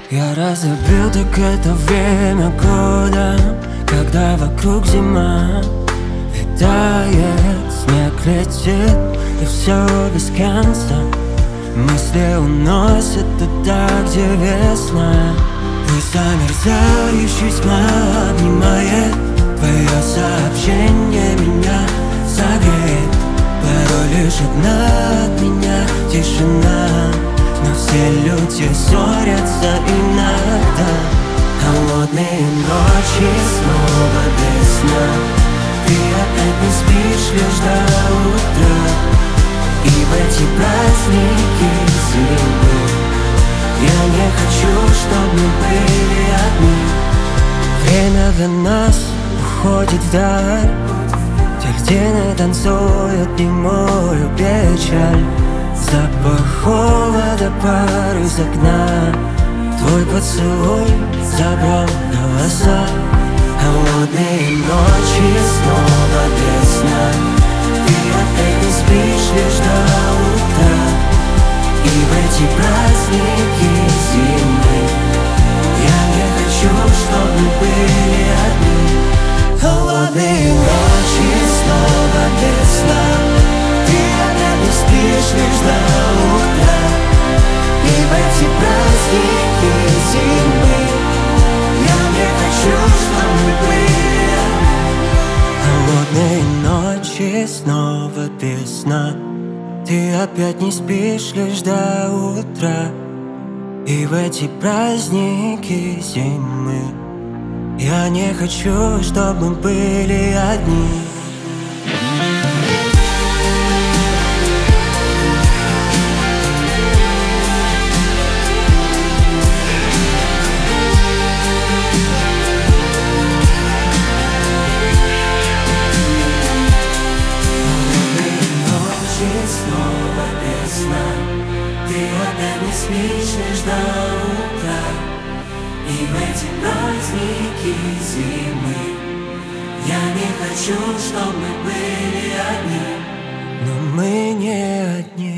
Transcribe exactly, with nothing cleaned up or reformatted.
Я разлюбил так это время года, когда вокруг зима. Летает, снег летит, и все без конца. Мысли уносят туда, где весна. Пусть замерзающий тьма обнимает, твое сообщение меня согреет. Порой лишь одна от меня тишина, но все люди ссорятся иногда. Холодные ночи снова без сна. Ты опять не спишь лишь до утра. И в эти праздники зимы я не хочу, чтобы мы были одни. Время для нас уходит вдаль. Дельфины танцуют немую печаль. Запах холода, пар из окна. Твой поцелуй забрал голоса. Холодные ночи снова без сна. Ты опять не спишь лишь до утра. И в эти праздники зимы я не хочу, чтобы мы были одни. Холодные ночи снова без сна. Ты опять не спишь лишь до утра. И в эти праздники зимы я не хочу, чтобы мы были одни. Холодные ночи снова без сна. Ты опять не спишь лишь до утра. И в эти праздники зимы я не хочу, чтобы мы были одни. Снова без сна. Ты опять не спишь лишь до утра. И в эти праздники зимы я не хочу, чтобы мы были одни. Но мы не одни.